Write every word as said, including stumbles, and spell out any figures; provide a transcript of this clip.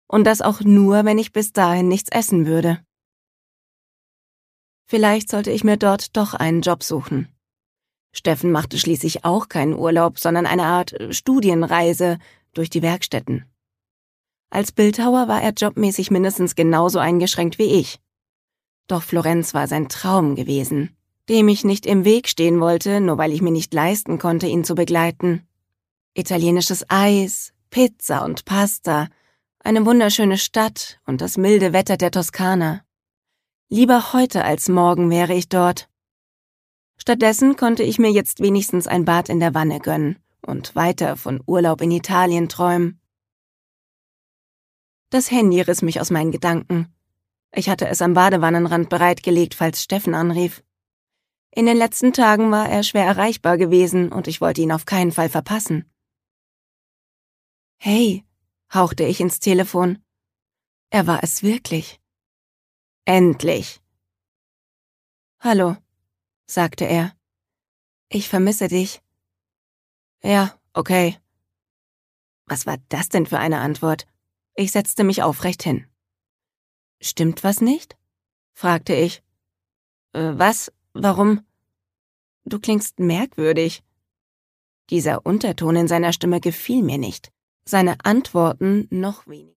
Und das auch nur, wenn ich bis dahin nichts essen würde. Vielleicht sollte ich mir dort doch einen Job suchen. Steffen machte schließlich auch keinen Urlaub, sondern eine Art Studienreise durch die Werkstätten. Als Bildhauer war er jobmäßig mindestens genauso eingeschränkt wie ich. Doch Florenz war sein Traum gewesen, dem ich nicht im Weg stehen wollte, nur weil ich mir nicht leisten konnte, ihn zu begleiten. Italienisches Eis, Pizza und Pasta, eine wunderschöne Stadt und das milde Wetter der Toskana. Lieber heute als morgen wäre ich dort. Stattdessen konnte ich mir jetzt wenigstens ein Bad in der Wanne gönnen und weiter von Urlaub in Italien träumen. Das Handy riss mich aus meinen Gedanken. Ich hatte es am Badewannenrand bereitgelegt, falls Steffen anrief. In den letzten Tagen war er schwer erreichbar gewesen und ich wollte ihn auf keinen Fall verpassen. »Hey«, hauchte ich ins Telefon. Er war es wirklich. »Endlich!« »Hallo«, sagte er. »Ich vermisse dich.« »Ja, okay.« Was war das denn für eine Antwort? Ich setzte mich aufrecht hin. »Stimmt was nicht?«, fragte ich. Äh, was? Warum? Du klingst merkwürdig.« Dieser Unterton in seiner Stimme gefiel mir nicht, seine Antworten noch weniger.